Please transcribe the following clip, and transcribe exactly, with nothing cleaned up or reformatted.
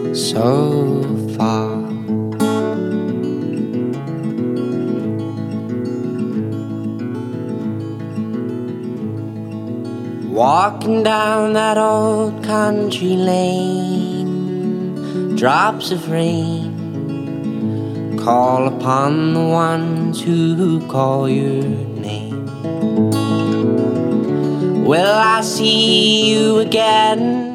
so far. Walking down that old country lane, drops of rain call upon the ones who call your name. Will I see you again?